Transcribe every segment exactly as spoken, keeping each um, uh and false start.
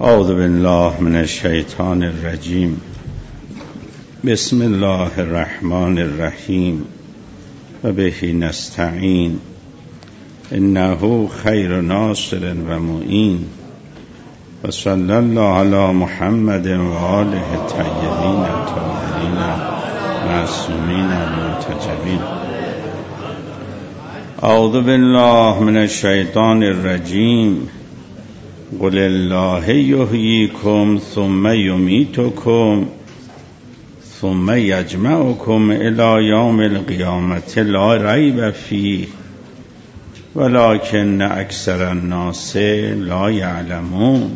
اعوذ بالله من الشیطان الرجیم. بسم الله الرحمن الرحیم و به نستعین انه خیر ناصر و معین و صلی الله علی محمد و آله الطیبین الطاهرین معصومین المنتجبین. اعوذ بالله من الشیطان الرجیم. قل الله یحییکم ثم یمیتکم ثم یجمعکم الی یوم القیامة لا ریب فیه ولکن اکثر الناس لا یعلمون.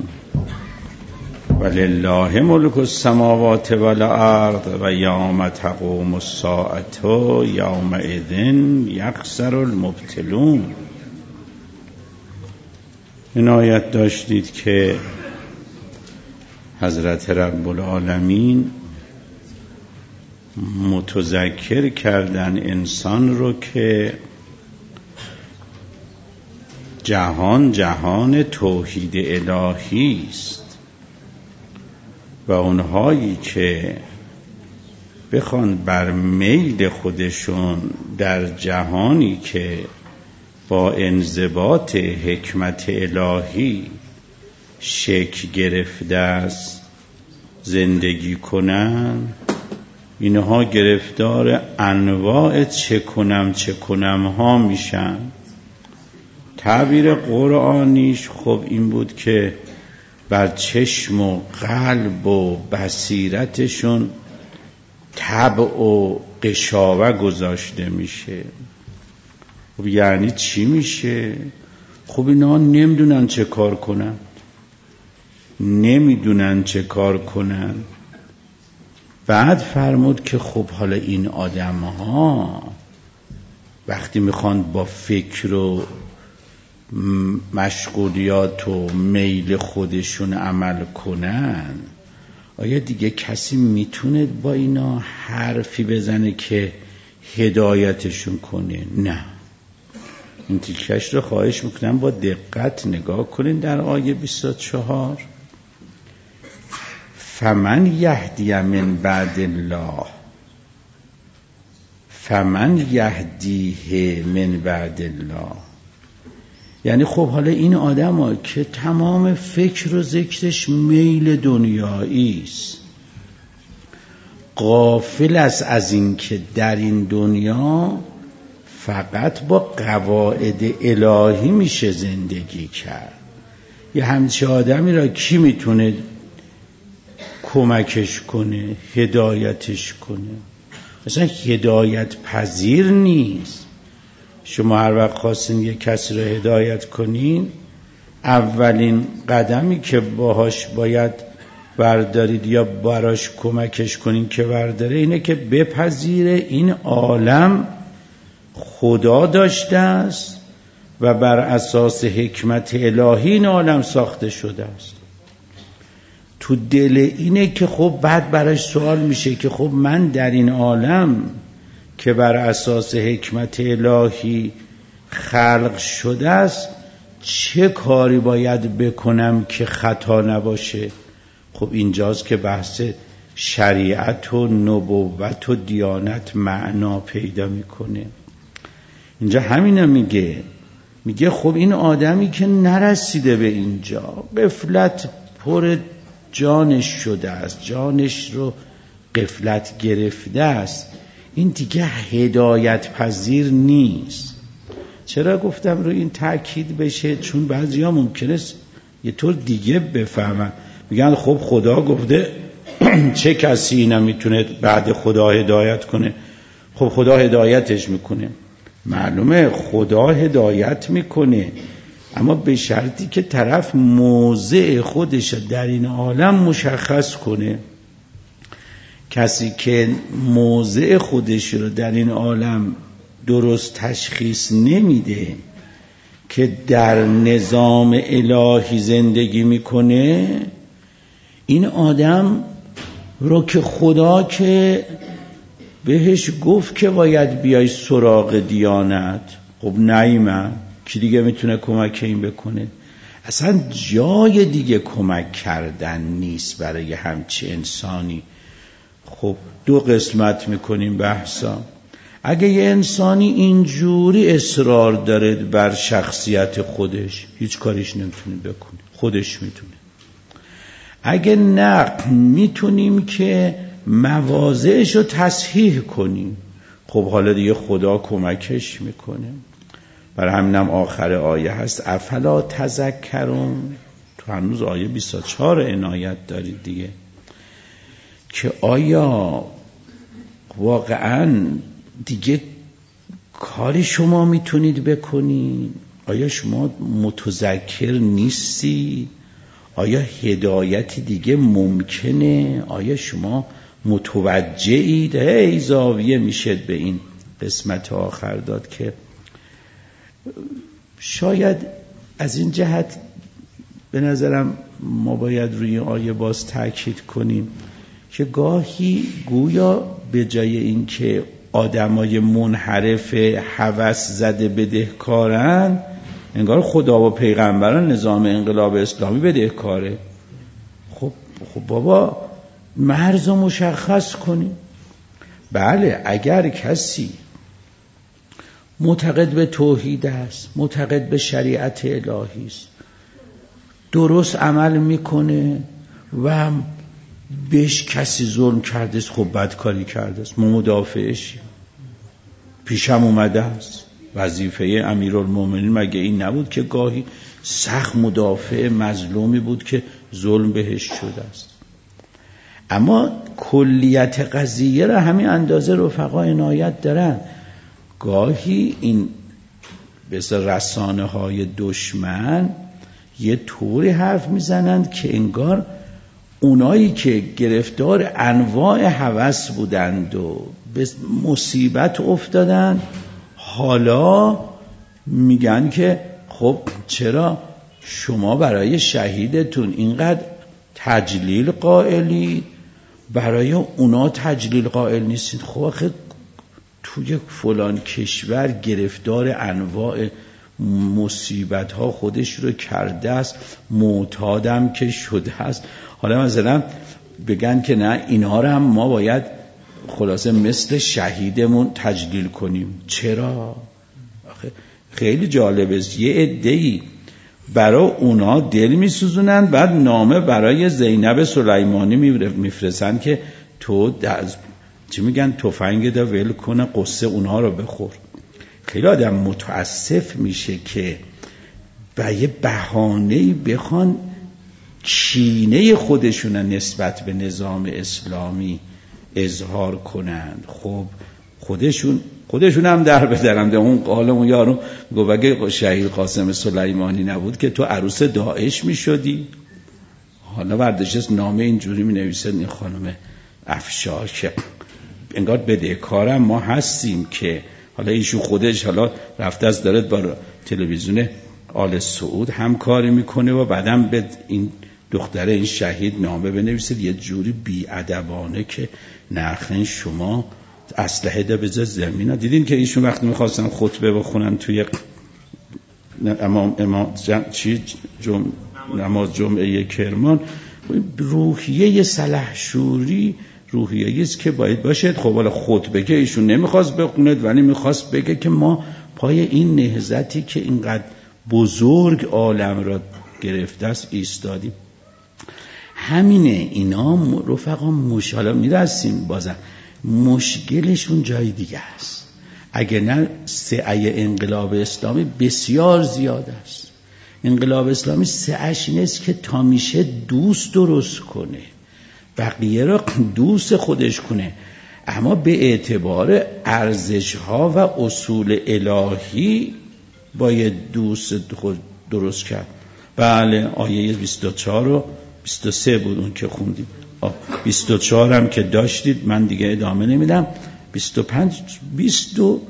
ولله ملک السماوات والارض و یوم تقوم الساعة یومئذ یخسر المبطلون. عنایت داشتید که حضرت رب العالمین متذکر کردن انسان رو که جهان جهان توحید الهی است و اونهایی که بخوان بر میل خودشون در جهانی که با انضباط حکمت الهی شکل گرفته است زندگی کنن، اینها گرفتار انواع چه کنم چه کنم ها میشن. تعبیر قرآنیش خب این بود که بر چشم و قلب و بصیرتشون طبع و قشاوه گذاشته میشه. خب یعنی چی میشه؟ خب اینا نمیدونن چه کار کنن، نمیدونن چه کار کنن. بعد فرمود که خب حالا این آدم ها وقتی میخوان با فکر و مشغولیات و میل خودشون عمل کنن، آیا دیگه کسی میتونه با اینا حرفی بزنه که هدایتشون کنه؟ نه. این تیکش رو خواهش میکنم با دقت نگاه کنین در آیه بیست و چهار. فمن یهدی من بعد الله فمن یهدیه من بعد الله. یعنی خب حالا این آدم ها که تمام فکر و ذکرش میل دنیایی است، غافل است از این که در این دنیا فقط با قواعد الهی میشه زندگی کرد. یه همچه آدمی را کی میتونه کمکش کنه، هدایتش کنه؟ مثلا هدایت پذیر نیست. شما هر وقت خواستین یه کسی را هدایت کنین، اولین قدمی که باهاش باید بردارید یا براش کمکش کنین که برداره اینه که بپذیره این عالم خدا داشته است و بر اساس حکمت الهی این عالم ساخته شده است. تو دل اینه که خب بعد براش سوال میشه که خب من در این عالم که بر اساس حکمت الهی خلق شده است چه کاری باید بکنم که خطا نباشه؟ خب اینجاست که بحث شریعت و نبوت و دیانت معنا پیدا میکنه. اینجا همینه میگه میگه خب این آدمی که نرسیده به اینجا، غفلت پر جانش شده است، جانش رو غفلت گرفته است، این دیگه هدایت پذیر نیست. چرا گفتم رو این تأکید بشه؟ چون بعضی ها ممکنه یه طور دیگه بفهمن، میگن خب خدا گفته چه کسی نمیتونه بعد خدا هدایت کنه؟ خب خدا هدایتش میکنه. معلومه خدا هدایت میکنه، اما به شرطی که طرف موضع خودش در این عالم مشخص کنه. کسی که موضع خودش رو در این عالم درست تشخیص نمیده که در نظام الهی زندگی میکنه، این آدم رو که خدا که بهش گفت که باید بیای سراغ دیانت، خب نیامد، کی دیگه میتونه کمک این بکنه؟ اصلا جای دیگه کمک کردن نیست برای همچی انسانی. خب دو قسمت میکنیم بحثا. اگه یه انسانی اینجوری اصرار داره بر شخصیت خودش، هیچ کاریش نمیتونه بکنه، خودش میتونه. اگه نه، میتونیم که مواضعش رو تصحیح کنیم. خب حالا دیگه خدا کمکش میکنه. برای همینم آخر آیه هست افلا تذکرون. تو هنوز آیه بیست و چهار عنایت دارید دیگه، که آیا واقعا دیگه کاری شما میتونید بکنید؟ آیا شما متذکر نیستی؟ آیا هدایتی دیگه ممکنه؟ آیا شما متوجهید؟ هی زاویه میشد به این قسمت آخر داد که شاید از این جهت به نظرم ما باید روی آیه باز تاکید کنیم که گاهی گویا به جای این که آدمای منحرف هوس زده بدهکارن، انگار خدا و پیغمبران نظام انقلاب اسلامی بدهکاره. خب خب بابا مرز رو مشخص کنیم. بله اگر کسی معتقد به توحید است، معتقد به شریعت الهی است، درست عمل میکنه و بهش کسی ظلم کرده است، خب بدکاری کرده است، ما مدافعش پیشم اومده است. وظیفه امیرالمومنین مگه این نبود که گاهی سخت مدافع مظلومی بود که ظلم بهش شده است؟ اما کلیت قضیه را همین اندازه رفقا عنایت دارن. گاهی این مثل رسانه های دشمن یه طوری حرف میزنند که انگار اونایی که گرفتار انواع هوس بودند و به مصیبت افتادن، حالا میگن که خب چرا شما برای شهیدتون اینقدر تجلیل قائلی، برای اونا تجلیل قائل نیستید؟ خب آخه توی فلان کشور گرفتار انواع مصیبت ها خودش رو کرده است، معتادم که شده است. حالا مثلا بگن که نه اینا رو هم ما باید خلاصه مثل شهیدمون تجلیل کنیم. چرا؟ خیلی جالبه. یه عده‌ای برای اونا دل میسوزونن، بعد نامه برای زینب سلیمانی میفرستن که تو چی میگن تفنگ دا ول کنه، قصه اونها رو بخور. خیلی آدم متاسف میشه که به یه بهانه‌ای بخوان کینه خودشون نسبت به نظام اسلامی اظهار کنند. خب خودشون خودشون هم در بدرن. اون قال اون یارو گفت اگه شهید قاسم سلیمانی نبود که تو عروس داعش میشدی. حالا برداشت نامه اینجوری می نویسه این خانم افشار که انگار بدهکارم ما هستیم که حالا ایشون خودش حالا رفته از دارد با تلویزیون آل سعود همکاری میکنه و بعدم به این دختره این شهید نامه بنویسید یه جوری بی‌ادبانه که نخن شما اسلحه ده بذار زمین. دیدین که ایشون وقتی میخواستن خطبه بخونن توی امام امام چی جم... نماز جمعه کرمان، روحیه سلحشوری روحیه است که باید باشد. خب حالا خطبه که ایشون نمیخواست بخوند ولی میخواست بگه که ما پای این نهضتی که اینقدر بزرگ عالم را گرفته است ایستادیم. همینه. اینا رفقا مش حالا میرسیم بازم مشکلشون جای دیگه است. اگه نه سعی انقلاب اسلامی بسیار زیاد است. انقلاب اسلامی سعیش این است که تا میشه دوست درست کنه، بقیه را دوست خودش کنه، اما به اعتبار ارزش‌ها و اصول الهی باید دوست خود درست کرد. بله آیه بیست و چهار و بیست و سه بود اون که خوندیم. بیست و چهار هم که داشتید من دیگه ادامه نمیدم. بیست و پنج بیست و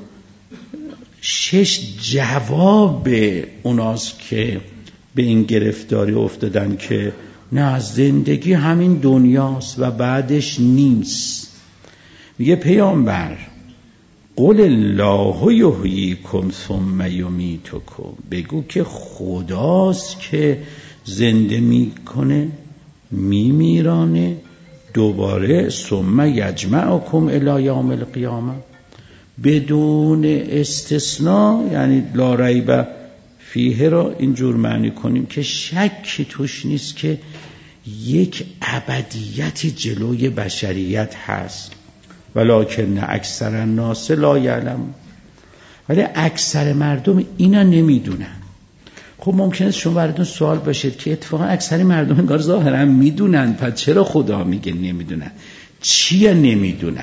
شش جواب اوناست که به این گرفتاری افتادن که نه زندگی همین دنیاست و بعدش نیست. میگه پیامبر قل الله یحییکم ثم یمیتکم، بگو که خداست که زنده میکنه میمیرانه دوباره ثم یجمعکم الی یوم القیامه، بدون استثناء، یعنی لا ریب فیه را اینجور معنی کنیم که شکی توش نیست که یک ابدیتی جلوی بشریت هست، ولکن اکثر الناس لا یعلم، ولی اکثر مردم اینا نمیدونن. خب ممکنه شما براتون سوال باشید که اتفاقا اکثر مردم انگار ظاهرا میدونن، پس چرا خدا میگه نمیدونن؟ چیه نمیدونن؟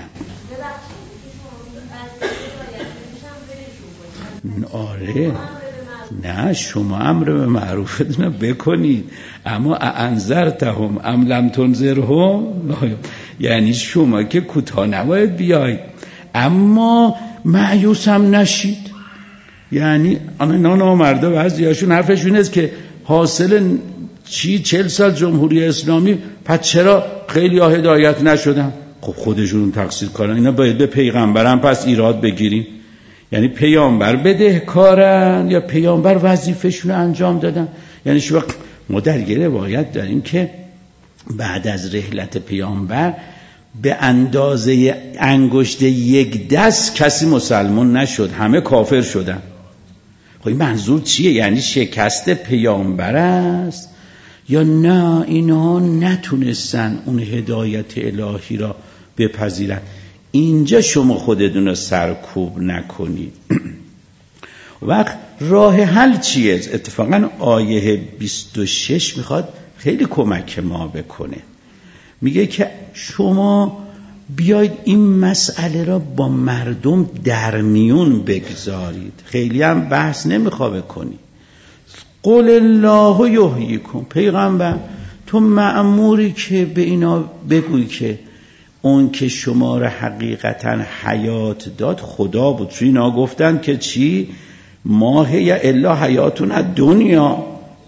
آره نه، شما امر به معروفتون بکنید، اما انذرتهم ام لم تنذرهم، یعنی شما که کوتاه نباید بیاید اما مایوس هم نشید. یعنی آنها نامردا بعضیاشون حرفشون است که حاصل چی چهل سال جمهوری اسلامی، پس چرا خیلی ها هدایت نشدن؟ خب خودشون تقصیر کارن، اینا باید به پیغمبرم پس ایراد بگیریم. یعنی پیامبر بدهکارن یا پیامبر وظیفه‌شون رو انجام دادن؟ یعنی شما ما در یه روایت داریم که بعد از رحلت پیامبر به اندازه انگشت یک دست کسی مسلمان نشد، همه کافر شدن. خب این منظور چیه؟ یعنی شکست پیامبر است یا نه اینها نتونستن اون هدایت الهی را بپذیرن؟ اینجا شما خودتون رو سرکوب نکنید. وقت راه حل چیه؟ اتفاقا آیه بیست و شش میخواد خیلی کمک ما بکنه. میگه که شما بیاید این مسئله را با مردم در میون بگذارید، خیلی هم بحث نمیخواد بکنید. قل الله یحییکم، پیغمبر تو مأموری که به اینا بگوی که اون که شما را حقیقتا حیات داد خدا بود. چون اینا گفتن که چی؟ ما هی الا حیاتنا دنیا،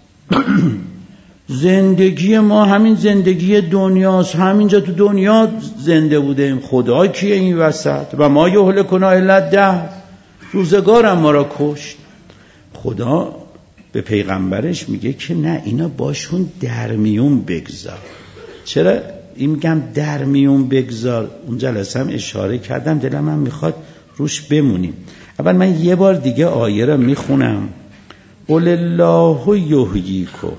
زندگی ما همین زندگی دنیاست، همینجا تو دنیا زنده بودیم، خدا کیه این وسط؟ و ما یهلکنا الا الدهر، روزگارم ما را کشت. خدا به پیغمبرش میگه که نه، اینا باشون در میون بگذار. چرا این میگم در میون بگذار؟ اون جلسه هم اشاره کردم، دلم هم میخواد روش بمونیم. اول من یه بار دیگه آیه را میخونم. قل الله یحییکم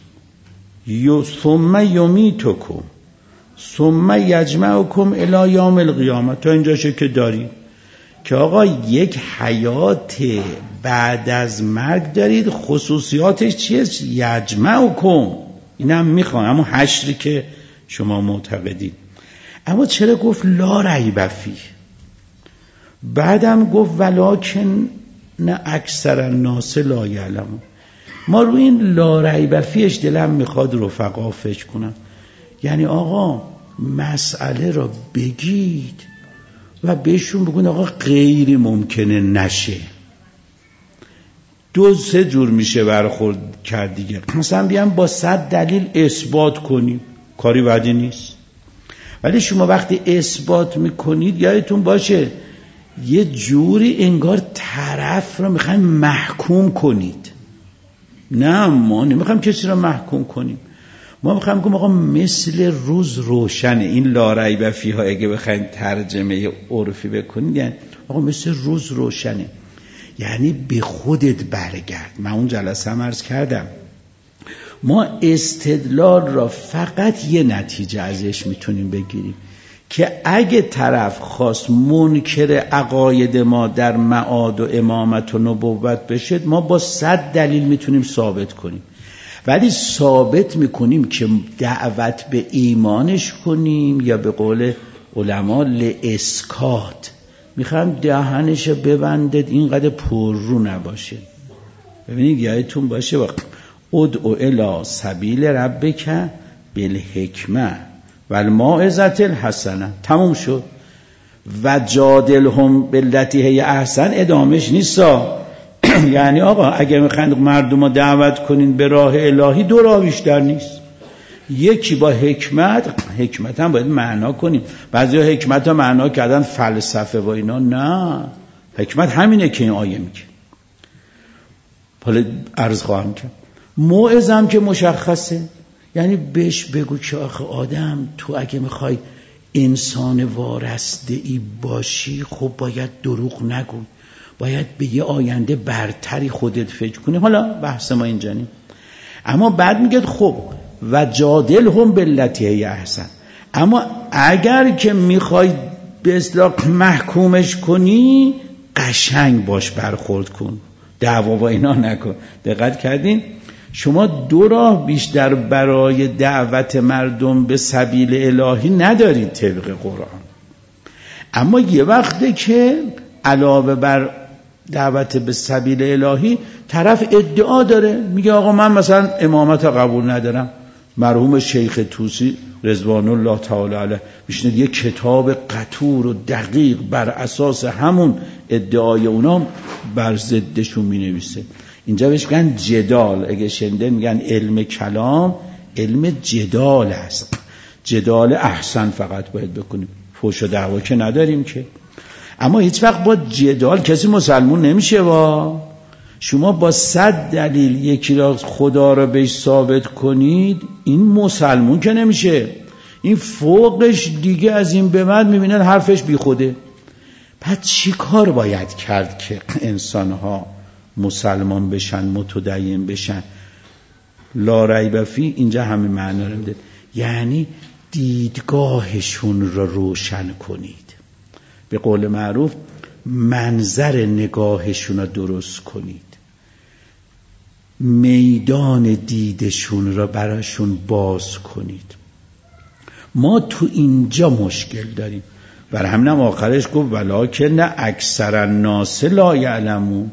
ثم یمیتکم ثم یجمعکم الی یوم القیامه. تا اینجاشه که دارید که آقا یک حیات بعد از مرگ دارید، خصوصیاتش چیه؟ یجمعکم، اینم میخوام، اما حشری که شما معتقدید. اما چرا گفت لا ریب فیه؟ بعدم گفت ولکن نه اکثر الناس لا یعلمون. ما روی این لا ریب فیهش دلم میخواد رفقا فکر کنم. یعنی آقا مسئله را بگید و بهشون بگون آقا غیر ممکنه نشه. دو سه جور میشه برخورد کرد دیگه. مثلا بیان با صد دلیل اثبات کنیم، کاری بدی نیست. ولی شما وقتی اثبات میکنید یادتون باشه یه جوری انگار طرف رو میخواین محکوم کنید. نه، ما نمیخوایم کسی رو محکوم کنیم، ما میخوایم که آقا مثل روز روشنه. این لا ریب فیه ها اگه بخواین ترجمه عرفی بکنید یعنی آقا مثل روز روشنه، یعنی به خودت برگرد. من اون جلسه هم عرض کردم ما استدلال را فقط یه نتیجه ازش میتونیم بگیریم که اگه طرف خواست منکر عقاید ما در معاد و امامت و نبوت بشه، ما با صد دلیل میتونیم ثابت کنیم. ولی ثابت میکنیم که دعوت به ایمانش کنیم یا به قول علما لاسکات، میخوام دهنش ببندید اینقدر پر رو نباشه. ببینید یادتون باشه وقت ادعو الی سبیل ربک بالحکمه والموعظة الحسنه، تموم شد. و جادلهم بالتی هی احسن ادامش نیستا. یعنی آقا اگه میخواید مردم رو دعوت کنین به راه الهی، دو راه بیشتر نیست. یکی با حکمت، حکمت هم باید معنا کنیم. بعضی ها حکمت ها معنا کردن فلسفه و اینا، نه، حکمت همینه که این آیه میگه. حالا عرض خواهم کرد. موعظه هم که مشخصه، یعنی بهش بگو که آخه آدم تو اگه میخوای انسان وارسته ای باشی خب باید دروغ نگو، باید به یه آینده برتری خودت فکر کنی. حالا بحث ما اینجا نیم. اما بعد میگه خب و جادل هم بالتی هی احسن، اما اگر که میخوای به اصطلاح محکومش کنی قشنگ باش برخورد کن، دعوا و اینا نکن. دقت کردین؟ شما دو راه بیشتر برای دعوت مردم به سبیل الهی ندارید طبق قرآن. اما یه وقته که علاوه بر دعوت به سبیل الهی طرف ادعا داره، میگه آقا من مثلا امامت قبول ندارم. مرحوم شیخ طوسی رضوان الله تعالی علیه میشنید یه کتاب قطور و دقیق بر اساس همون ادعای اونام بر ضدشون مینویسه. اینجا بهش میگن جدال. اگه شنده میگن علم کلام علم جدال است. جدال احسن فقط باید بکنیم، فحش و دعوا که نداریم که. اما هیچ وقت با جدال کسی مسلمون نمیشه. با شما با صد دلیل یکی را خدا را بهش ثابت کنید، این مسلمون که نمیشه. این فوقش دیگه از این به بعد میبینن حرفش بی خوده. پس چی کار باید کرد که انسانها مسلمان بشن، متدین بشن؟ لا ریب فیه اینجا همین معنا رو میده، یعنی دیدگاهشون را روشن کنید. به قول معروف منظر نگاهشون را درست کنید، میدان دیدشون را براشون باز کنید. ما تو اینجا مشکل داریم. بر همینم آخرش گفت ولکن اکثر الناس لا یعلمون.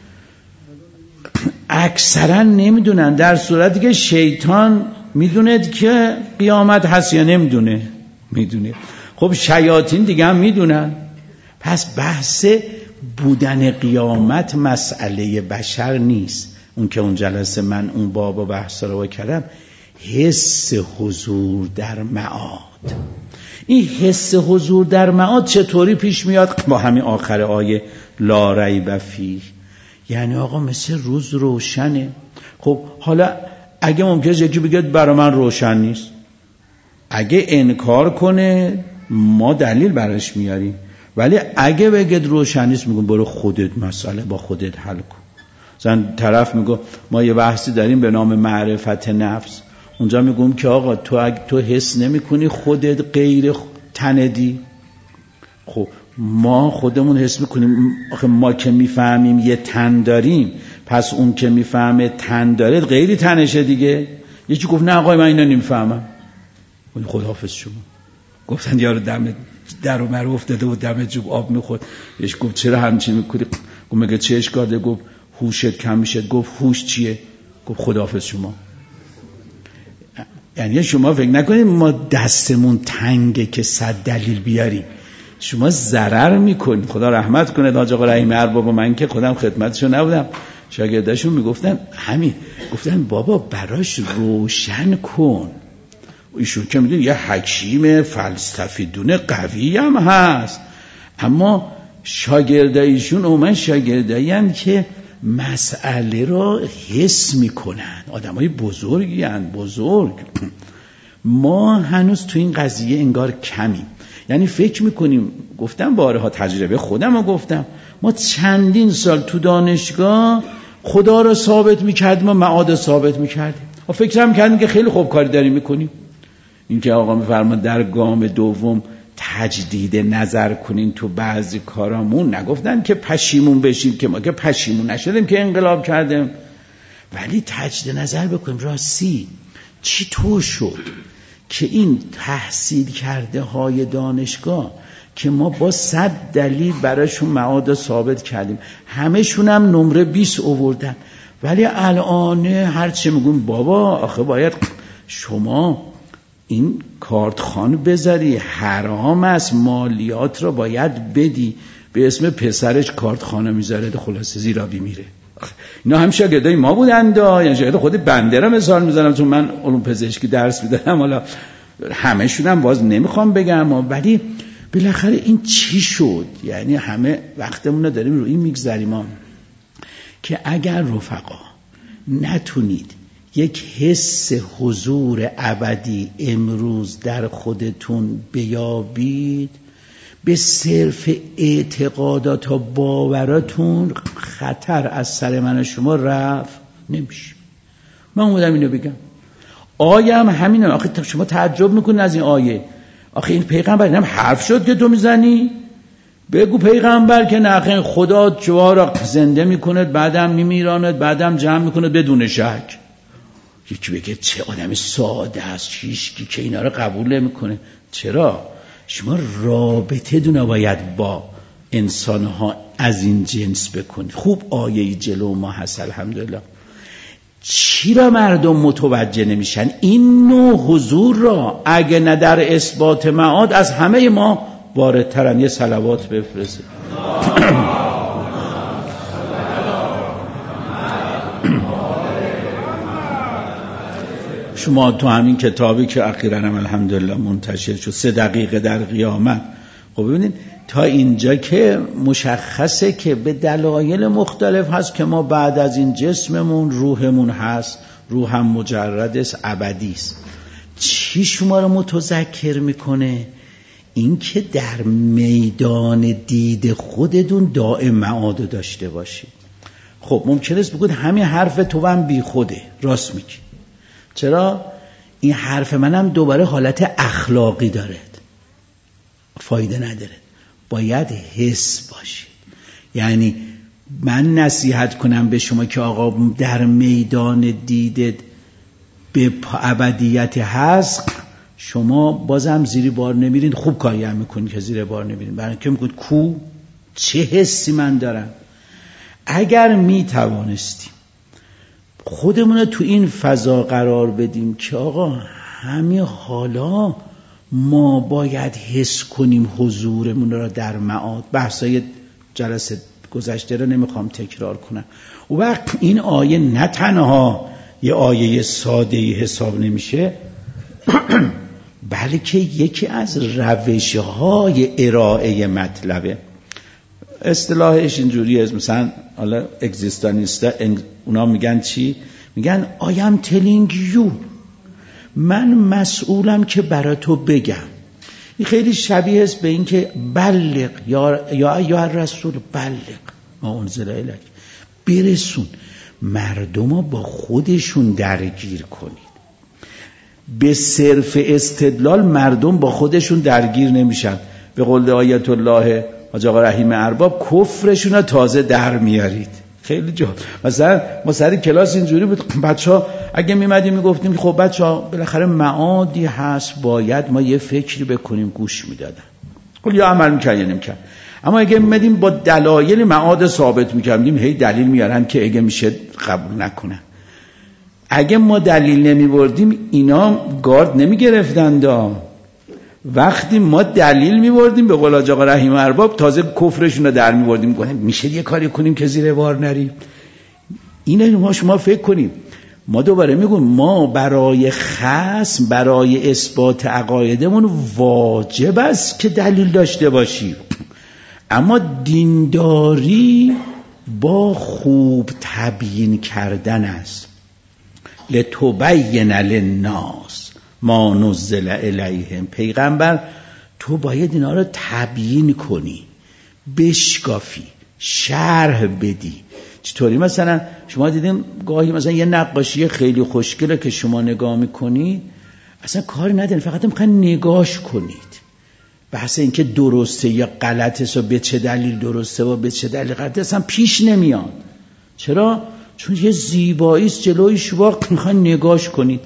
اکثرا نمیدونن، در صورتی که شیطان میدوند که قیامت هست یا نمیدونه؟ میدونه. خب شیاطین دیگه هم میدونن. پس بحث بودن قیامت مسئله بشر نیست. اون که اون جلسه من اون بابا بحث رو کردم، حس حضور در معاد. این حس حضور در معاد چطوری پیش میاد؟ با همین آخر آیه لا ریب فیه، یعنی آقا مثل روز روشنه. خب حالا اگه ممکنه یکی بگه برای من روشن نیست، اگه انکار کنه ما دلیل براش میاریم، ولی اگه بگه روشن نیست میگم برو خودت مسئله با خودت حل کن. مثلا طرف میگه ما یه بحثی داریم به نام معرفت نفس، اونجا میگم که آقا تو اگه تو حس نمی کنی خودت غیر تندی. خب ما خودمون حس میکنیم. آخه ما که میفهمیم یه تن داریم، پس اون که میفهمه تن داره غیری تنشه دیگه. یکی گفت نه آقای من اینا نمیفهمم. خداحافظ شما. گفتن یارو دم در و مرو افتاده و دم جوب آب میخورد. بهش گفت چرا همچین میکنی؟ گفت مگه چه اشکال داره؟ گفت هوشت کم میشه. گفت هوش چیه؟ گفت خداحافظ شما. یعنی شما فکر نکنید ما دستمون تنگه که صد دلیل بیاریم. شما ضرر میکنید. خدا رحمت کنه حاج آقا رحیمی ارباب، من که خودم خدمتشون نبودم، شاگرداشون میگفتن همین، گفتن بابا براش روشن کن. ایشون که میدونی یه حکیم فلسفی دونه قوی هم هست، اما شاگردایشون اومن شاگردایی هم که مسئله را حس میکنن، آدمای بزرگی هن، بزرگ. ما هنوز تو این قضیه انگار کمی، یعنی فکر میکنیم، گفتم بارها تجربه خودم رو گفتم، ما چندین سال تو دانشگاه خدا رو ثابت میکردیم و معاد ثابت میکردیم و فکر هم کردیم که خیلی خوب کاری داریم میکنیم. این که آقا میفرماد در گام دوم تجدید نظر کنین تو بعضی کارامون، نگفتن که پشیمون بشیم، که ما که پشیمون نشدیم که انقلاب کردیم، ولی تجدید نظر بکنیم راستی چی تو شد که این تحصیل کرده های دانشگاه که ما با صد دلیل براشون معاد ثابت کردیم، همشون هم نمره بیست آوردن، ولی الان هرچی میگون بابا آخه باید شما این کارتخان بذاری، حرام است، مالیات رو باید بدی. به اسم پسرش کارتخانه میذاره، خلاصه زیرابی میره. اینا هم شاگردای ما بودند، یعنی شاگرد خود بنده را مثال میزنم چون من علوم پزشکی درس میدادم، حالا همه شونم باز نمیخوام بگم، ولی بالاخره این چی شد؟ یعنی همه وقتمون رو داریم رو این میگذریم ما که اگر رفقا نتونید یک حس حضور ابدی امروز در خودتون بیابید، به صرف اعتقادات و باوراتون خطر از سر من و شما رفت نمیشه. من اومدم اینو بگم. آیه هم همینه. آخه شما تعجب میکنید از این آیه. آخه این پیغمبر اینم حرف شد که تو میزنی؟ بگو پیغمبر که نه، خدا جوا را زنده میکند، بعدم میمیراند، بعدم جمع میکند بدون شک. یکی بگه چه آدم ساده است، هیچکی که اینا رو قبول نمیکنه. چرا؟ شما رابطه دونه باید با انسانها از این جنس بکنید. خوب آیه جلو ما هست الحمدلله. چرا مردم متوجه نمیشن این نوع حضور را؟ اگه نه در اثبات معاد از همه ما واردترن. یه صلوات بفرستید. شما تو همین کتابی که اخیراً هم الحمدلله منتشر شد، سه دقیقه در قیامت، خب ببینید تا اینجا که مشخصه که به دلایل مختلف هست که ما بعد از این جسممون روحمون هست، روح هم مجرد است، ابدی است. چی شما رو متذکر میکنه؟ این که در میدان دید خودتون دائم معاد داشته باشید. خب ممکنه است بگید همین حرف تو هم بی خوده، راست میگی. چرا؟ این حرف منم دوباره حالت اخلاقی داره، فایده نداره. باید حس باشید. یعنی من نصیحت کنم به شما که آقا در میدان دیدت به ابدیت هست، شما بازم زیر بار نمیرین. خوب کاری هم میکنید که زیر بار نمیرین. برای که میگید کو چه حسی من دارم. اگر میتوانستیم خودمون تو این فضا قرار بدیم که آقا همین حالا ما باید حس کنیم حضورمون را در معاد. بحثای جلسه گذشته رو نمیخوام تکرار کنم. و وقت این آیه نه تنها یه آیه ساده‌ای حساب نمیشه بلکه یکی از روش‌های ارائه مطلبه. اصطلاحش اینجوریه، مثلا حالا اگزیستانیستا اونا میگن چی؟ میگن I am telling you، من مسئولم که برای تو بگم. این خیلی شبیه است به این که بلغ یا یا یا رسول بلغ ما انزل الیک، برسون. مردم با خودشون درگیر کنید. به صرف استدلال مردم با خودشون درگیر نمیشن. به قول آیت الله حاج آقا رحیم ارباب کفرشون رو تازه در میارید. خیلی جا مثلا ما سر کلاس اینجوری بود، بچه‌ها اگه میمدیم میگفتیم خب بچه‌ها بالاخره معادی هست، باید ما یه فکری بکنیم، گوش میدادن. خب یا عمل میکنن یا نمیکنن. اما اگه میمدیم با دلایل معاد ثابت میکردیم، هی دلیل میارن که اگه میشه قبول نکنن. اگه ما دلیل نمیبردیم اینا گارد نمیگرفتند. وقتی ما دلیل میبردیم به قول آقا رحیم ارباب تازه کفرشون رو در میبردیم. گفتیم میشه یه کاری کنیم که زیر بار نریم. اینه ما شما فکر کنیم. ما دوباره میگم ما برای خصم، برای اثبات عقایدمون واجب است که دلیل داشته باشیم. اما دینداری با خوب تبیین کردن است. لتبین للناس ما نزل الیهم. پیغمبر تو باید اینا رو تبیین کنی، بشکافی، شرح بدی. چطوری؟ مثلا شما دیدیم گاهی مثلا یه نقاشی خیلی خوشگله که شما نگاه میکنید اصلا کاری ندارین، فقط میخواین نگاش کنید. بحث این که درسته یا غلطه و به چه دلیل درسته و به چه دلیل غلطه اصلا پیش نمیاد. چرا؟ چون یه زیبایی است جلوی شما، میخواین نگاش کنید.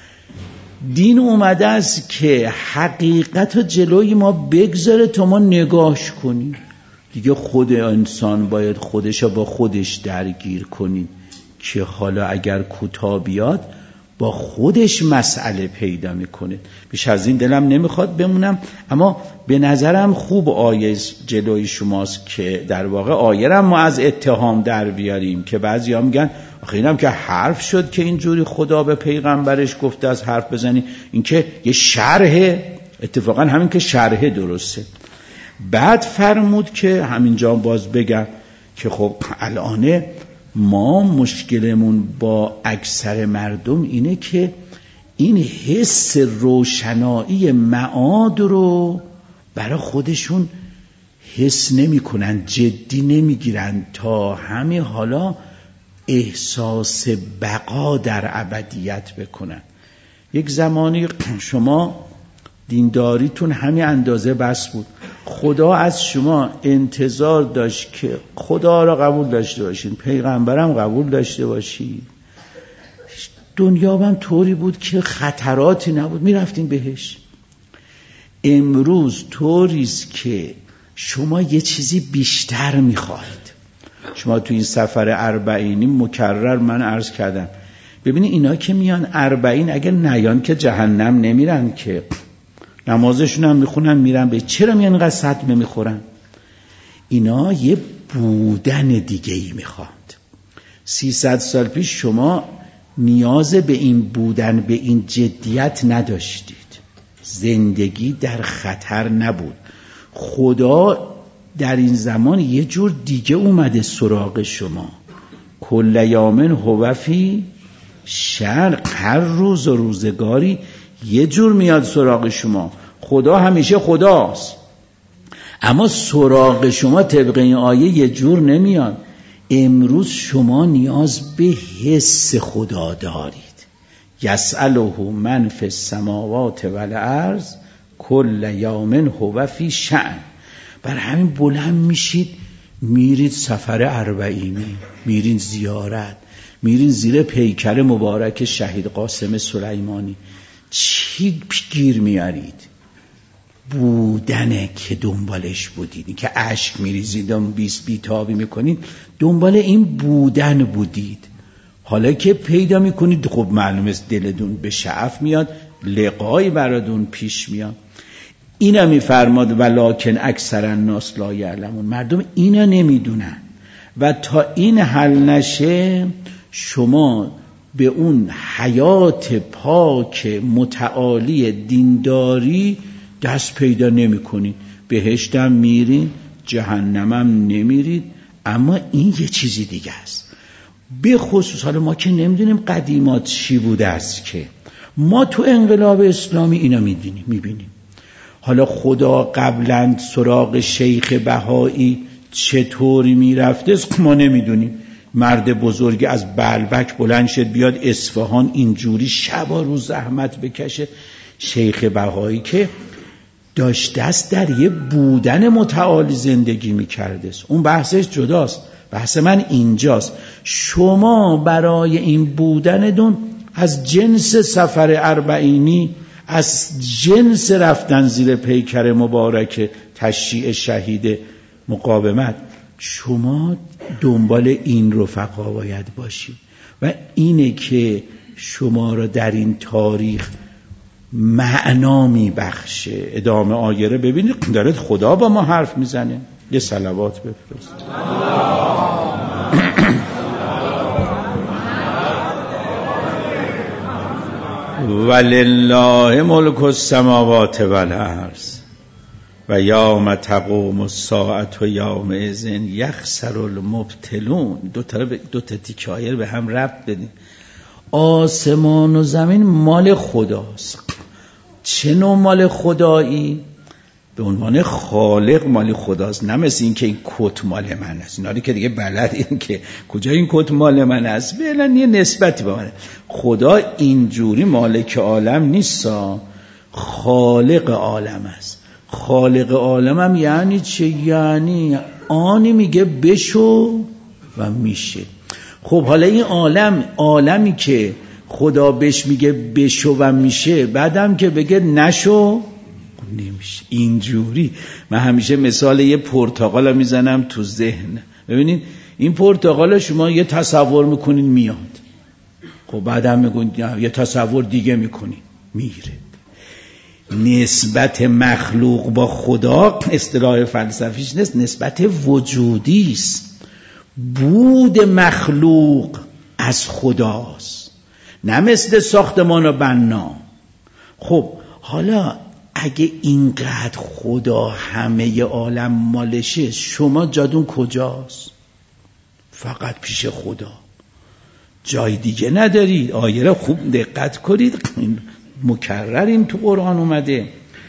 دین اومده است که حقیقت رو جلوی ما بگذاره تا ما نگاش کنیم. دیگه خود انسان باید خودش رو با خودش درگیر کنید که حالا اگر کوتاه بیاد با خودش مسئله پیدا میکنه. بیش از این دلم نمیخواد بمونم، اما به نظرم خوب آیه جلوی شماست که در واقع آیه را ما از اتهام در بیاریم که بعضی ها میگن آخه اینم که حرف شد که اینجوری خدا به پیغمبرش گفته از حرف بزنی، این که یه شرح، اتفاقا همین که شرح درسته. بعد فرمود که همینجا باز بگم که خب الانه ما مشکلمون با اکثر مردم اینه که این حس روشنایی معاد رو برای خودشون حس نمی کنن، جدی نمی گیرن، تا همین حالا احساس بقا در ابدیت بکنن. یک زمانی شما دینداریتون همین اندازه بس بود، خدا از شما انتظار داشت که خدا را قبول داشته باشین، پیغمبرم قبول داشته باشین، دنیا هم طوری بود که خطراتی نبود، میرفتین بهش. امروز طوریست که شما یه چیزی بیشتر میخواید. شما تو این سفر اربعینی مکرر من عرض کردم، ببینید اینا که میان اربعین اگر نیان که جهنم نمیرن، که نمازشون هم میخونن میرن به، چرا میان اینقدر صدمه میخورن؟ اینا یه بودن دیگه ای میخواد. سیصد سال پیش شما نیاز به این بودن، به این جدیت نداشتید، زندگی در خطر نبود. خدا در این زمان یه جور دیگه اومده سراغ شما. کل یومن هو فی شأن، هر روز و روزگاری یه جور میاد سراغ شما. خدا همیشه خداست، اما سراغ شما طبق این آیه یه جور نمیاد. امروز شما نیاز به حس خدا دارید. یسأله من فی السماوات والارض کل یوم هو فی شأن. بر همین بلند میشید، میرید سفر اربعینی، میرید زیارت، میرید زیر پیکر مبارک شهید قاسم سلیمانی. چی گیر میارید؟ بودنه که دنبالش بودید، که اشک میریزید و بیست بیتابی میکنید، دنبال این بودن بودید. حالا که پیدا میکنید خب معلومه دلتون به شعف میاد، لقایی براتون پیش میاد. اینا میفرماد ولکن اکثر الناس لا یعلمون، مردم اینا نمیدونن و تا این حل نشه شما به اون حیات پاک متعالی دینداری دست پیدا نمی کنید. بهشتم میرید، جهنمم نمیرید، اما این یه چیزی دیگه است. به خصوص حالا ما که نمیدونیم قدیمات چی بوده است، که ما تو انقلاب اسلامی اینا میدونیم میبینیم. حالا خدا قبلا سراغ شیخ بهایی چطوری میرفته ما نمیدونیم. مرد بزرگی از بلبک بلند شد بیاد اصفهان اینجوری شب و روز زحمت بکشه. شیخ بهایی که داشته است در یه بودن متعالی زندگی میکرده است، اون بحثش جداست، بحث من اینجاست. شما برای این بودندون از جنس سفر اربعینی، از جنس رفتن زیر پیکر مبارک تشییع شهید مقاومت، شما دنبال این رفقا باید باشید و اینه که شما را در این تاریخ معنا میبخشه. ادامه آیه رو ببینید، دارد خدا با ما حرف میزنه. یه صلوات بفرست. ولله ملک السماوات والارض و یوم تقوم الساعة و یومئذ یخسر المبطلون. دو تا دو تا تیکه آیه رو به هم ربط بدین. آسمان و زمین مال خداست. چه نوع مال خدایی؟ به عنوان خالق مال خداست، نه مثل این که این کت مال من است. اینا که دیگه بلد این که کجا این کت مال من است، فعلا یه نسبتی با منه. خدا اینجوری مالک عالم نیست، خالق عالم است. خالق عالم هم یعنی چه؟ یعنی آنی میگه بشو و میشه. خب حالا این عالم، عالمی که خدا بهش میگه بشو و میشه، بعدم که بگه نشو نمیشه. اینجوری من همیشه مثال یه پرتقال میزنم تو ذهن. ببینید این پرتقال شما یه تصور میکنین میاد، خب خب بعدم میگون یه تصور دیگه میکنی، میره. نسبت مخلوق با خدا اصطلاح فلسفیش نیست، نسبت وجودی است. بود مخلوق از خداست، نه مثل ساختمان و بنا. خب حالا اگه اینقدر خدا همه عالم مالشه، شما جادون کجاست؟ فقط پیش خدا، جای دیگه ندارید. آیه را خوب دقت کنید، مکرر این تو قرآن اومده،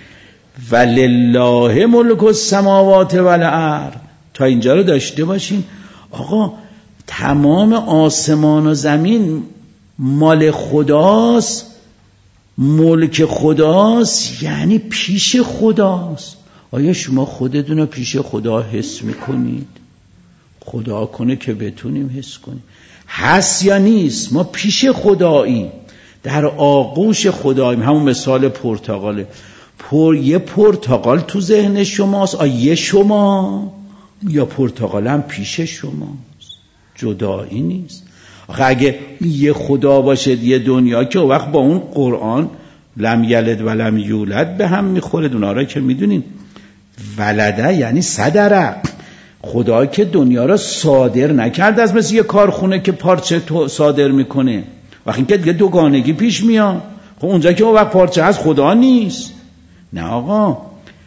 ولله ملک السماوات والارض. تا اینجا رو داشته باشین. آقا تمام آسمان و زمین مال خداست، ملک خداست، یعنی پیش خداست. آیا شما خودتون رو پیش خدا حس میکنید؟ خدا کنه که بتونیم حس کنیم. هست یا نیست؟ ما پیش خداییم، در آغوش خداییم. همون مثال پرتقاله. پر یه پرتقال تو ذهن شماست، آیه شما، یا پرتقال هم پیش شماست، جدایی نیست. آخه اگه یه خدا باشه یه دنیا، که وقت با اون قرآن لم یلد و لم یولد به هم میخوره. اونا را که میدونین، ولده یعنی صدره، خدا که دنیا را صادر نکرد از مثل یه کارخونه که پارچه صادر میکنه. وقتی که دیگه دوگانگی پیش میاد. خب اونجا که اون وقت پارچه از خدا نیست. نه آقا،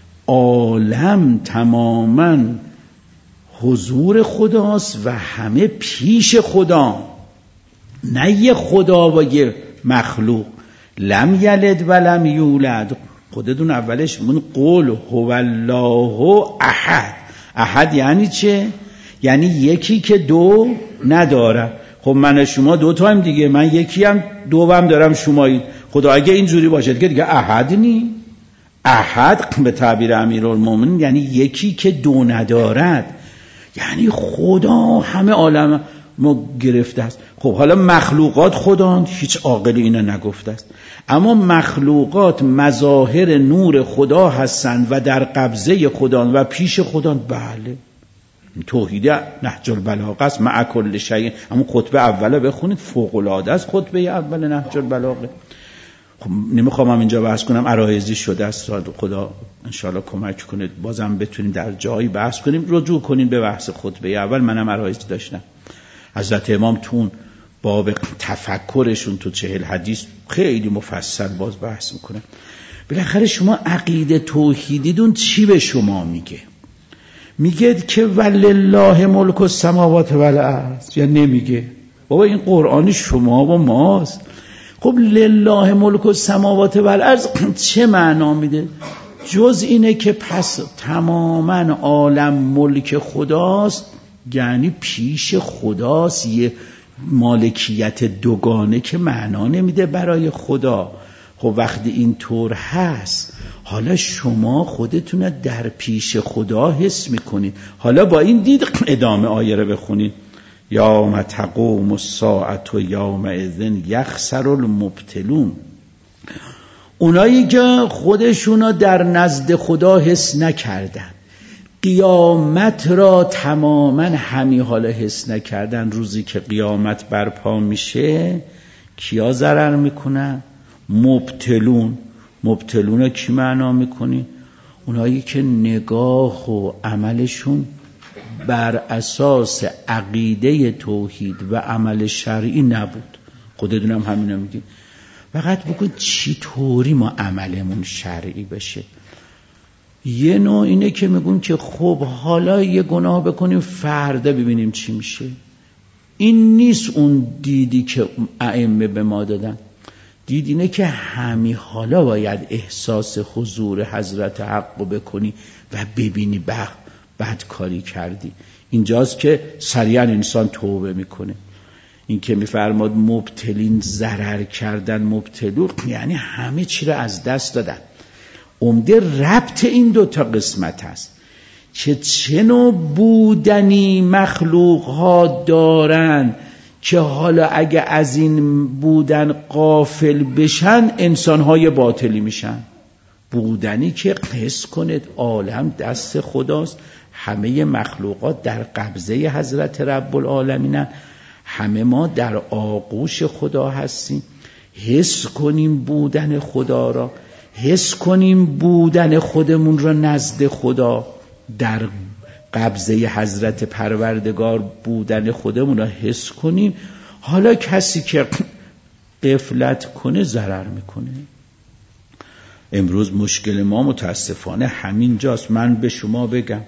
عالم تماما حضور خداست و همه پیش خدا، نه یه خدا و یه مخلوق. لم یلد و لم یولد. خودتون اولش من قول هو الله احد. احد یعنی چه؟ یعنی یکی که دو نداره. خب من شما دو تا هم دیگه، من یکی هم دو هم دارم شمایید. خدا اگه اینجوری باشه که دیگه احد نی. احد به تعبیر امیرالمومنین یعنی یکی که دو ندارد، یعنی خدا همه عالم ما گرفته است. خب حالا مخلوقات خدا، هیچ عاقلی اینو نگفته است، اما مخلوقات مظاهر نور خدا هستند و در قبضه خدا و پیش خدا. بله، توحید نهج البلاغه است، مع کل شیء. اما خطبه اوله بخونید، فوق العاده است خطبه اول نهج البلاغه. خب نمیخوام هم اینجا بحث کنم، عرایضی شده است. خدا انشاءالله کمک کنید بازم بتونیم در جایی بحث کنیم. رجوع کنین به بحث خطبه اول، منم عرایضی داشتم. حضرت امام تون باب تفکرشون تو چهل حدیث خیلی مفصل باز بحث میکنن. بالاخره شما عقیده توحیدیدون چی به شما میگه؟ میگه که ولله ملک السماوات والارض، یا نمیگه؟ بابا این قرآن شما و ماست. خب لله ملک السماوات والارض چه معنا میده؟ جز اینه که پس تماما عالم ملک خداست، یعنی پیش خداست. یه مالکیت دوگانه که معنا نمیده برای خدا. خب وقتی این طور هست، حالا شما خودتون در پیش خدا حس میکنید. حالا با این دید ادامه آیه رو بخونید. یوم تقوم الساعة یومئذ یخسر المبطلون. اونایی که خودشونا در نزد خدا حس نکردن، قیامت را تماما همی حالا حس نکردن، روزی که قیامت برپا میشه کیا ضرر میکنن؟ مبطلون. مبطلون کی معنا میکنی؟ اونایی که نگاه و عملشون بر اساس عقیده توحید و عمل شرعی نبود. خودتونم همینو میگید. فقط بگید چی طوری ما عملمون شرعی بشه. یه نوع اینه که میگون که خب حالا یه گناه بکنیم فردا ببینیم چی میشه. این نیست اون دیدی که ائمه به ما دادن. دید اینه که همین حالا باید احساس حضور حضرت حق بکنی و ببینی بخ بد کاری کردی. اینجاست که سریعا انسان توبه میکنه. این که میفرماد مبتلین ضرر کردن، مبتلون یعنی همه چی رو از دست دادن. عمده ربط این دوتا قسمت هست که چه نوع بودنی مخلوق ها دارن که حالا اگه از این بودن غافل بشن انسان های باطلی میشن. بودنی که حس کنید عالم دست خداست، همه مخلوقات در قبضه حضرت رب العالمینن، همه ما در آغوش خدا هستیم. حس کنیم بودن خدا را، حس کنیم بودن خودمون را نزد خدا، در قبضه حضرت پروردگار بودن خودمون را حس کنیم. حالا کسی که غفلت کنه ضرر میکنه. امروز مشکل ما متاسفانه همین جاست. من به شما بگم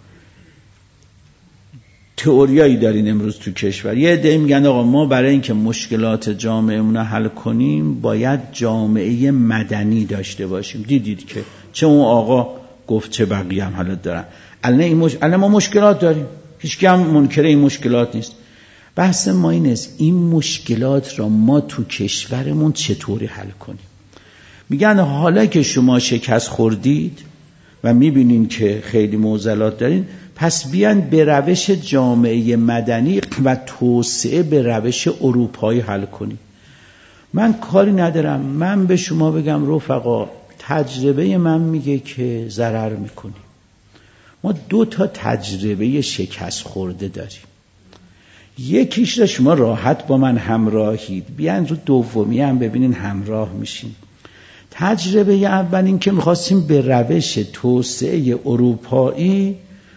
تئوریایی دارین امروز تو کشور. یه عده میگن آقا ما برای اینکه مشکلات جامعهمون رو حل کنیم باید جامعه مدنی داشته باشیم. دیدید که چه اون آقا گفت چه بقیه هم حالت دارن. الان این مش... الان ما مشکلات داریم، هیچ کی هم منکر این مشکلات نیست. بحث ما این است این مشکلات را ما تو کشورمون چطوری حل کنیم. میگن حالا که شما شکست خوردید و میبینین که خیلی معضلات دارین، پس بیان به روش جامعه مدنی و توسعه به روش اروپایی حل کنید. من کاری ندارم. من به شما بگم رفقا، تجربه من میگه که ضرر میکنیم. ما دو تا تجربه شکست خورده داریم. یکیش را شما راحت با من همراهید، بیان رو دومی هم ببینین همراه میشین. تجربه اول این که میخواستیم به روش توسعه اروپایی،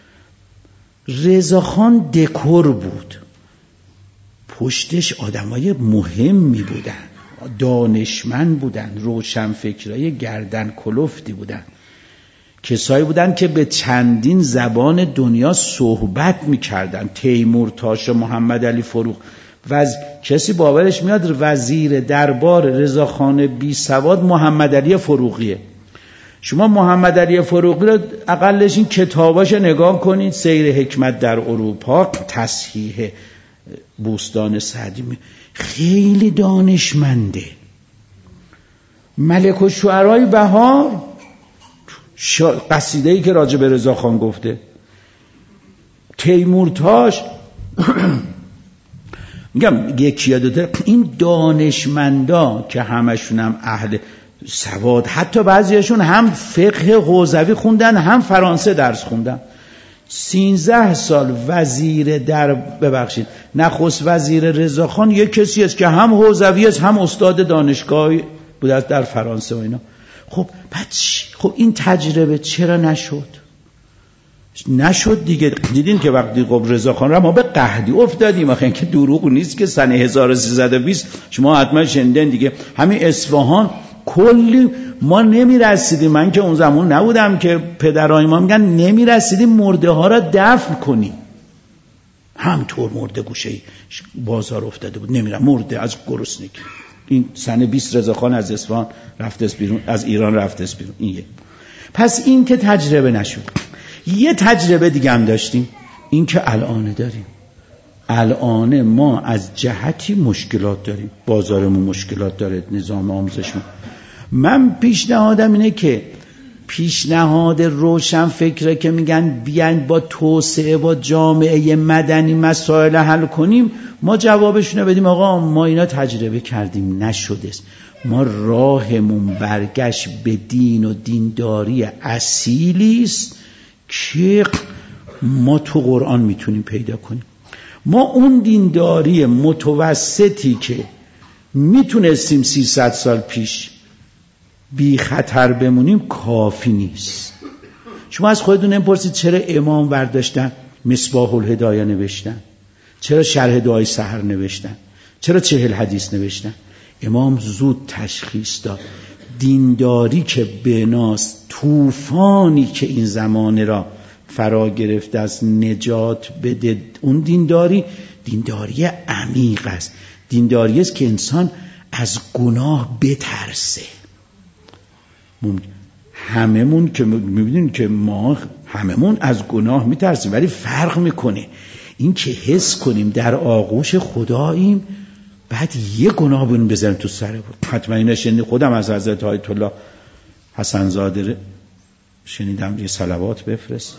رضاخان دکور بود، پشتش آدمای مهمی بودن، دانشمند بودن، روشنفکرای گردن کلفتی بودن، کسایی بودن که به چندین زبان دنیا صحبت میکردن. تیمورتاش و محمد علی فروغ وز... کسی باورش میاد وزیر دربار رضاخان بی سواد محمد علی فروغیه. شما محمد علی فروغی رو اقلش این کتاباش نگاه کنید، سیر حکمت در اروپا، تصحیح بوستان سعدی، خیلی دانشمنده. ملک الشعرای بهار، شا... قصیده‌ای که راجع به رضاخان گفته. تیمورتاش میگم یکی یا دوتا این دانشمندا که همشون هم اهل سواد، حتی بعضیشون هم فقه حوزوی خوندن هم فرانسه درس خوندن. سینزده سال وزیر در ببخشید نخست وزیر رضاخان یک کسی است که هم حوزوی است هم استاد دانشگاه بوده در فرانسه و اینا. خب بعد خب این تجربه چرا نشد؟ نشد دیگه. دیدین که وقتی خب رضاخان را ما به قحطی افتادیم. آخه اینکه دروغ نیست که سنه هزار و سیصد و بیست شما حتما شنیدین دیگه، همین اصفهان کلی ما نمی رسیدیم. من که اون زمان نبودم که پدرای ما میگن نمی رسیدیم مرده ها را دفن کنیم. همطور مرده گوشه بازار افتاده بود، نمیرم مرده از گرسنگی. این سنه بیست رضاخان از اصفهان رفته بیرون، از ایران رفته بیرون. این یک. پس این که تجربه نشد. یه تجربه دیگه هم داشتیم، این که الان داریم. الان ما از جهتی مشکلات داریم، بازارمون مشکلات داره، نظام آموزشمون. من پیشنهادم اینه که پیشنهاد روشن فکره که میگن بیاین با توسعه با جامعه مدنی مسائل حل کنیم، ما جوابشونو بدیم آقا ما اینا تجربه کردیم نشده است. ما راهمون برگشت به دین و دینداری اصیلی است که ما تو قرآن میتونیم پیدا کنیم. ما اون دینداری متوسطی که میتونستیم سیصد سال پیش بی خطر بمونیم کافی نیست. شما از خودتون بپرسید چرا امام برداشتن مصباح الهدایه نوشتن؟ چرا شرح دعای سحر نوشتن؟ چرا چهل حدیث نوشتن؟ امام زود تشخیص داد دینداری که بناست، طوفانی که این زمانه را فرا گرفته از نجات بده، اون دینداری دینداری عمیق است. دینداری است که انسان از گناه بترسه. هممون که میبینین که ما هممون از گناه میترسیم، ولی فرق میکنه این که حس کنیم در آغوش خداییم، بعد یه گناه بونیم بزنیم تو سره بود. حتما این شنیدم، خودم از حضرت آیت الله حسن زاده شنیدم یه صلوات بفرست.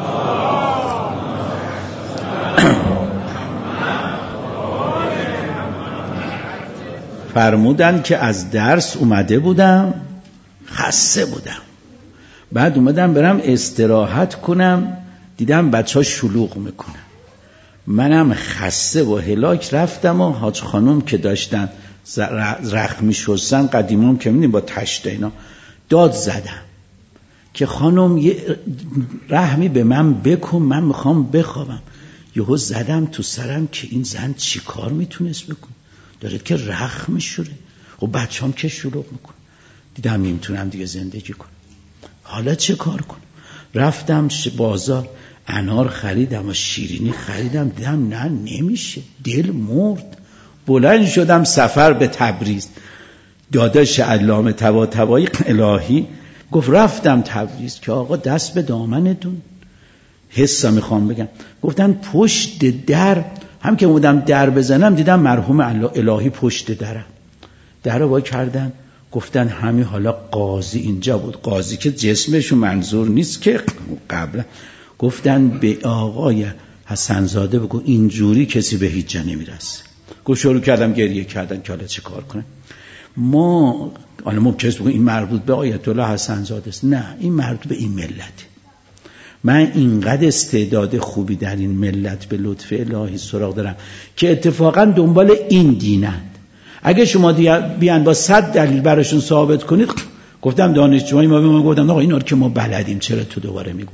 فرمودن که از درس اومده بودم، خسته بودم، بعد اومدم برم استراحت کنم، دیدم بچه ها شلوغ میکنن. منم خسته و هلاک رفتم و حاج خانم که داشتن رخمی شستن قدیمم که میدیم با تشت اینا داد زدم که خانم یه رحمی به من بکن، من میخوام بخوابم. یهو زدم تو سرم که این زن چی کار میتونست بکن، داره که رخم شوره و بچه هم که شلوغ میکن. دیدم نمیتونم دیگه زندگی کنم، حالا چه کار کنم؟ رفتم بازار انار خریدم و شیرینی خریدم، دیدم نه نمیشه، دل مرد. بلند شدم سفر به تبریز. داداش علامه طباطبایی الهی گفت رفتم تبریز که آقا دست به دامنتون، حسا میخوام بگم. گفتن پشت در، هم که بودم در بزنم دیدم مرحوم الهی پشت درم. در رو با کردن، گفتن همین حالا قاضی اینجا بود، قاضی که جسمشون منظور نیست که قبلا. گفتن به آقای حسنزاده بگو اینجوری کسی به هیچ جا نمیرسه. گفت شروع کردم گریه کردن که حالا چه کار کنم. ما حالا ممکنه بگم این مربوط به آیت الله حسنزاده است، نه این مربوط به این ملته. من اینقدر استعداد خوبی در این ملت به لطف الهی سراغ دارم که اتفاقا دنبال این دینند. اگه شما بیان با صد دلیل براشون ثابت کنید، گفتم دانشجوهای ما به ما گفتن آقا اینا رو که ما بلدیم چرا تو دوباره میگو؟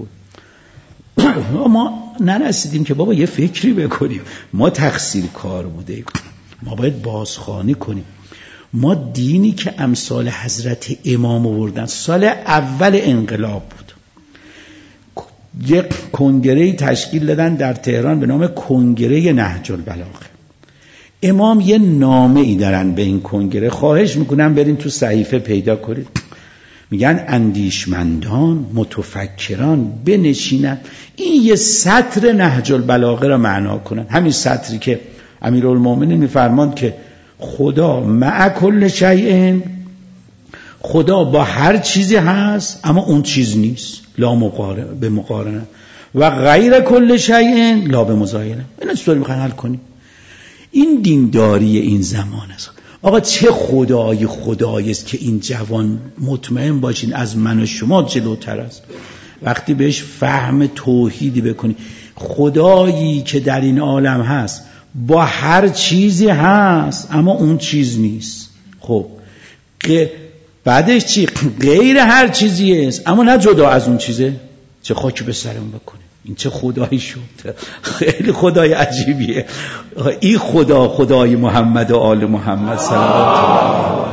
ما نرسیدیم که بابا یه فکری بکنیم، ما تقصیر کار بوده، ما باید بازخوانی کنیم. ما دینی که امثال حضرت امام آوردن سال اول انقلاب بود، یک کنگره‌ای تشکیل دادن در تهران به نام کنگره نهج البلاغه. امام یه نامه ای دارن به این کنگره، خواهش میکنم برین تو صحیفه پیدا کنید. میگن اندیشمندان متفکران بنشینن این یه سطر نهج البلاغه را معنا کنن. همین سطری که امیرالمومنین میفرماند که خدا مع کل شیء، خدا با هر چیزی هست اما اون چیز نیست، لا مقارنه به مقارنه، و غیر کل شیء لا به مزاینه. اینا چطوری میخوان حل کنیم؟ این دینداری این زمان است. آقا چه خدای خدایی است که این جوان مطمئن باشین از من و شما جلوتر است. وقتی بهش فهم توحیدی بکنی، خدایی که در این عالم هست با هر چیزی هست اما اون چیز نیست. خب بعدش چی؟ غیر هر چیزی است اما نه جدا از اون چیزه. چه خاکی به سرم بکنه، این چه خدایی شد؟ خیلی خدای عجیبیه. این خدا خدای محمد و آل محمد صلوات الله.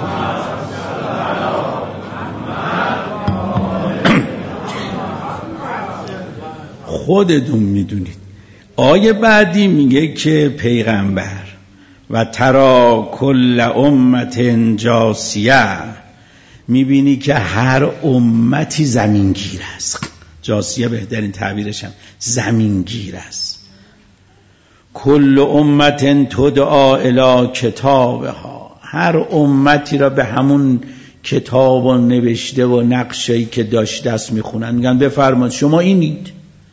خودتون میدونید. آیه بعدی میگه که پیغمبر و ترا کل امت جاسیه، میبینی که هر امتی زمینگیر است. جاسیه بهترین تعبیرشم، زمینگیر است. کل امت تدعا الی کتابها، هر امتی را به همون کتاب و نوشته و نقشه‌ای که داشت دست میخونن، میگن بفرمایید شما اینید.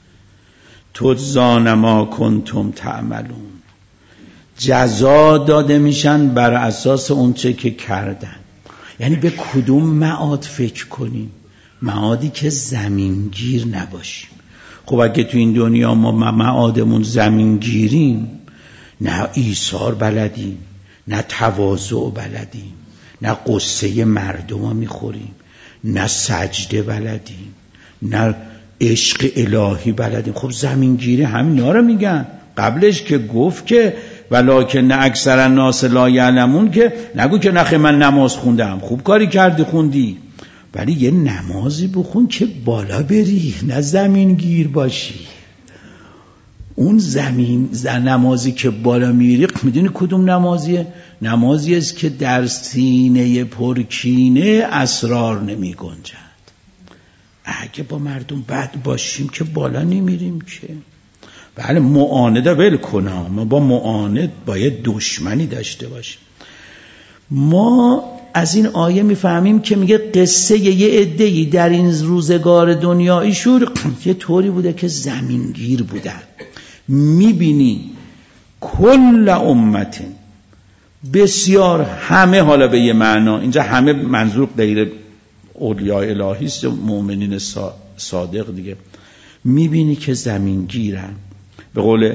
تجزون ما کنتم تعملون، جزا داده میشن بر اساس اون چه که کردن. یعنی به کدوم معاد فکر کنیم؟ معادی که زمینگیر نباشیم. خب اگه تو این دنیا ما معادمون زمینگیریم، نه ایثار بلدیم، نه تواضع بلدیم، نه قصه مردم رو میخوریم، نه سجده بلدیم، نه عشق الهی بلدیم. خب زمینگیری همینا رو میگن. قبلش که گفت که ولکن اکثر الناس لا یعلمون، که نگو که نخه من نماز خوندم، خوب کاری کردی خوندی، ولی یه نمازی بخون که بالا بری، نه زمینگیر باشی. اون زمین نمازی که بالا میری، میدونی کدوم نمازیه؟ نمازی است که در سینه پرکینه اسرار نمی گنجد. اگه با مردم بد باشیم که بالا نمیریم که. بله معانده ول کنم، ما با معاند باید دشمنی داشته باشیم. ما از این آیه میفهمیم که میگه قصه یه عده‌ای در این روزگار دنیایی شور یه طوری بوده که زمینگیر بودن. میبینی کل امت، بسیار، همه، حالا به یه معنا اینجا همه منظور غیر اولیاء الهی است، مؤمنین صادق دیگه، میبینی که زمینگیرن. به قول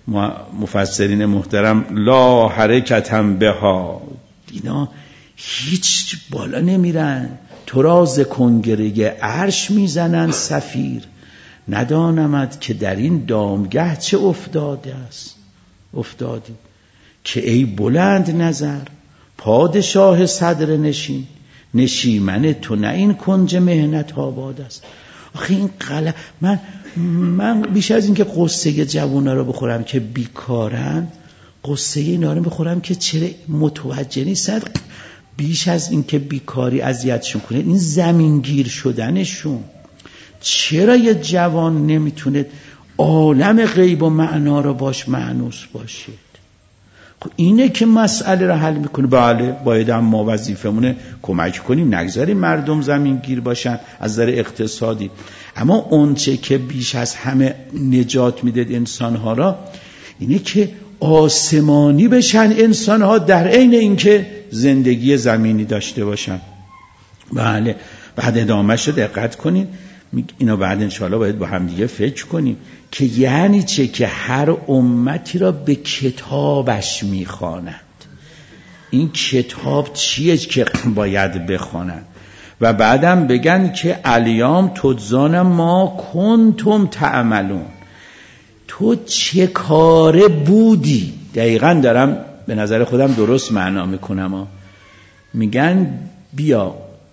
مفسرین محترم لا حرکتم بها، اینا هیچ بالا نمیرن، تو را ز کنگره عرش میزنن صفیر، ندانمد که در این دامگه چه افتاده است افتادی، که ای بلند نظر پادشاه صدر نشین، نشیمن تو نه این کنج مهنت آباد است. آخه این غلط، من من بیش از این که قصه جوونا رو بخورم که بیکارن، قصه اینا رو بخورم که چرا متوجه نیستن، بیش از این که بیکاری اذیتشون کنه این زمینگیر شدنشون. چرا یه جوان نمیتونه عالم غیب و معنا رو باش مانوس باشه؟ خب اینه که مسئله رو حل میکنه. بله باید هم ما وظیفمونه کمک کنیم، نگذاریم مردم زمینگیر باشن از نظر اقتصادی، اما اونچه که بیش از همه نجات میده انسانها را اینه که آسمانی بشن انسانها، در عین اینکه زندگی زمینی داشته باشن. بله بعد ادامهش رو دقت کنین، اینا بعد انشاءالله باید با هم دیگه فکر کنیم که یعنی چه که هر امتی را به کتابش میخوانند. این کتاب چیه که باید بخوانند؟ و بعدم بگن که الیام تجزون ما کنتم تعملون، تو چه کاره بودی. دقیقاً دارم به نظر خودم درست معنا میکنم ها. میگن بیا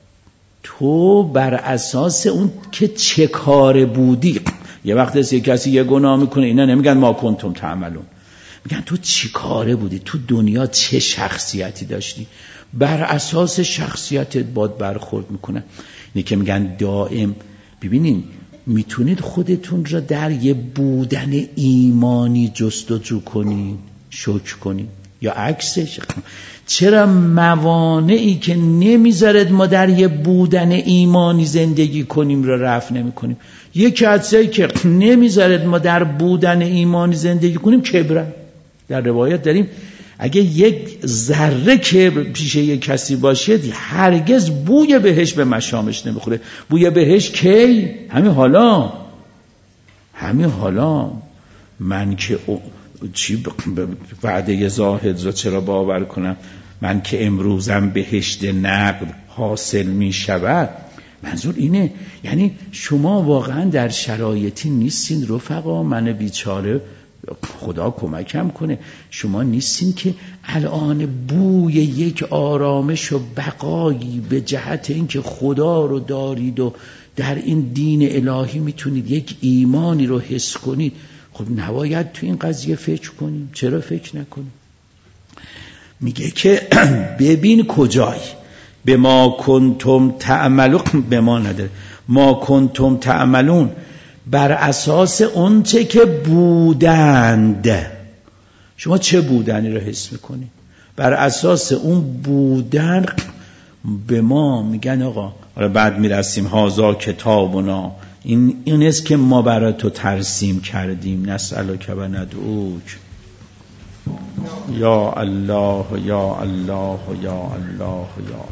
تو بر اساس اون که چه کاره بودی، یه وقت است یه کسی یه گناه میکنه اینا نمیگن ما کنتم تعملون، میگن تو چه کاره بودی، تو دنیا چه شخصیتی داشتی، بر اساس شخصیتت باد برخورد میکنن. اینه که میگن دائم ببینین میتونید خودتون را در یه بودن ایمانی جستجو کنید، شکر کنید، یا عکسش. چرا موانعی که نمیذارد ما در یه بودن ایمانی زندگی کنیم را رفع نمی کنیم؟ یکی از چیزایی که نمیذارد ما در بودن ایمانی زندگی کنیم کبره. در روایت داریم اگه یک ذره کبر پیش یک کسی باشه هرگز بوی بهش به مشامش نمیخوره. بوی بهش کی؟ همین حالا همین حالا من که چی وعده زاهد را چرا باور کنم؟ من که امروزم بهشت نقد حاصل می شود. منظور اینه، یعنی شما واقعا در شرایطی نیستین رفقا، من بیچاره خدا کمکم کنه، شما نیستین که الان بوی یک آرامش و بقایی به جهت اینکه خدا رو دارید و در این دین الهی میتونید یک ایمانی رو حس کنید. خب نباید تو این قضیه فکر کنیم؟ چرا فکر نکنیم؟ میگه که ببین کجای به ما کنتم تعملون، به ما نداره، ما کنتم تعملون بر اساس اون چه که بودند. شما چه بودنی رو حس میکنید؟ بر اساس اون بودن به ما میگن آقا، حالا بعد میرسیم هازا کتابنا، این این است که ما برای تو ترسیم کردیم، نسألک و ندعوک. یا الله یا الله یا الله یا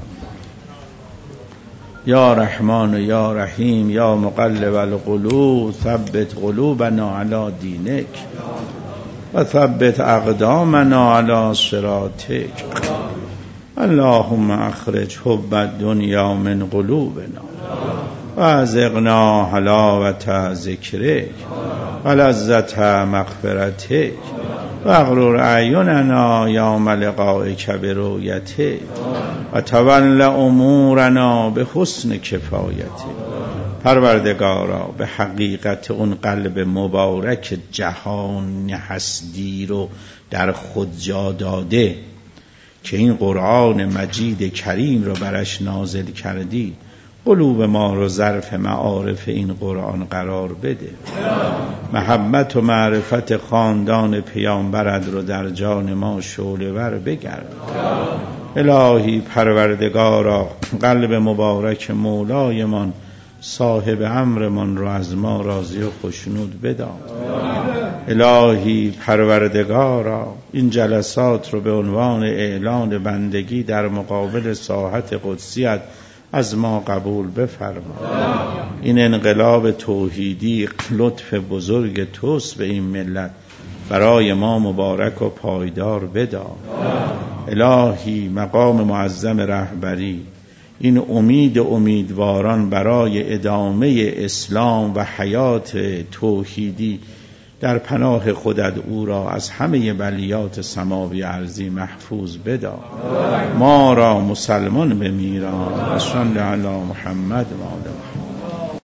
یا رحمان یا رحیم یا مقلب القلوب ثبت قلوبنا علی دینک و ثبت اقدامنا علی صراطک. اللهم اخرج حب الدنیا من قلوبنا و ازغنا حلاوت ذکرک و لذت مغفرتک و اغرر اعیننا یوم لقائک برؤیتک و تول امورنا به حسن کفایتک. پروردگارا به حقیقت اون قلب مبارک جهان هستی رو در خود جا داده که این قرآن مجید کریم رو برش نازل کردی، قلوب ما رو ظرف معارف این قرآن قرار بده. محبت و معرفت خاندان پیامبرت رو در جان ما شعله ور بگرد. الهی پروردگارا قلب مبارک مولایمان صاحب امرمان رو از ما راضی و خوشنود بدار. الهی پروردگارا این جلسات رو به عنوان اعلان بندگی در مقابل ساحت قدسیت از ما قبول بفرما. این انقلاب توحیدی لطف بزرگ توست به این ملت، برای ما مبارک و پایدار بدار. الهی مقام معظم رهبری این امید امیدواران برای ادامه اسلام و حیات توحیدی در پناه خودت او را از همه بلیات سماوی ارضی محفوظ بدار. ما را مسلمان بمیران. صلی علی محمد و آل محمد.